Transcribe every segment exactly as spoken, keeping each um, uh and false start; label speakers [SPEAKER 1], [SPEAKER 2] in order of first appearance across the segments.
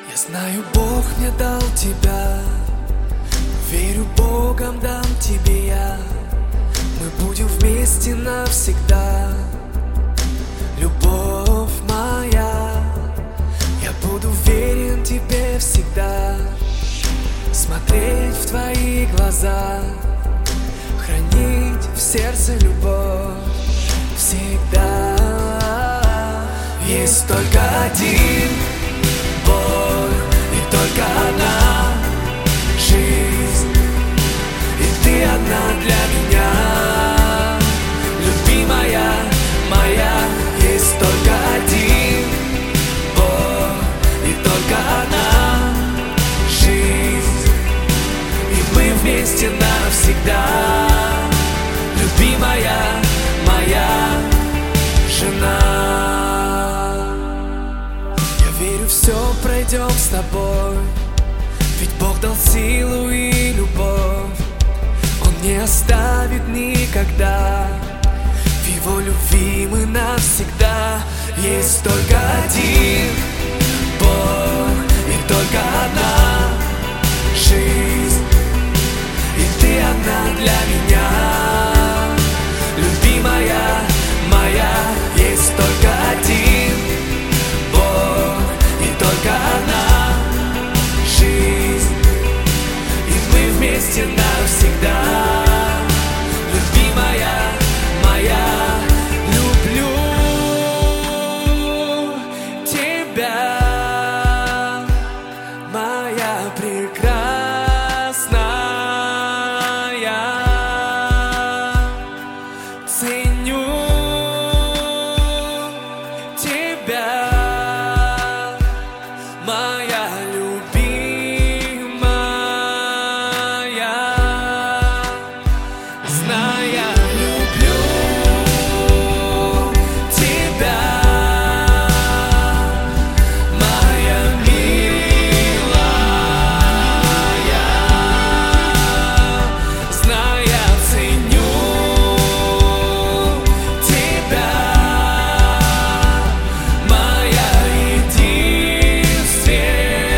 [SPEAKER 1] Я знаю, Бог мне дал тебя, верю, Богом дам тебе я. Мы будем вместе навсегда, любовь моя. Я буду верен тебе всегда, смотреть в твои глаза, хранить в сердце любовь всегда. Есть только один Бог и только одна жизнь, и ты одна для меня, любимая моя. Есть только один Бог и только одна жизнь, и мы вместе навсегда, любимая моя жена. Я верю, все пройдем с тобой, ведь Бог дал силу и любовь. Он не оставит никогда, в Его любви мы навсегда. Есть только один Бог и только одна жизнь, и ты одна для меня, любимая моя. Есть только один Бог и только одна жизнь, и мы вместе навсегда, любимая моя. Люблю тебя, моя прекрасная. Ценю тебя, моя любимая. Знай, я люблю тебя, моя милая. Знай, я ценю тебя, моя единственная.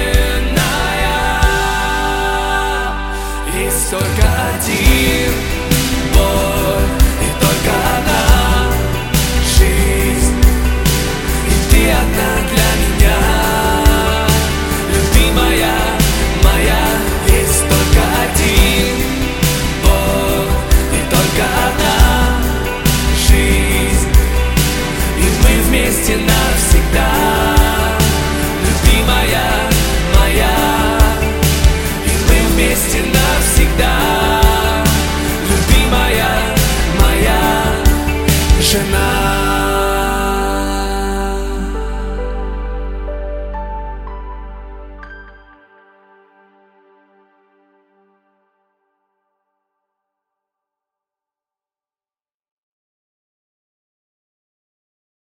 [SPEAKER 1] Есть только один Бог и только одна жизнь, и ты одна для меня, любимая моя. Есть только один Бог и только одна жизнь, и мы вместе навсегда, любимая моя. И мы вместе навсегда, любимая моя жена.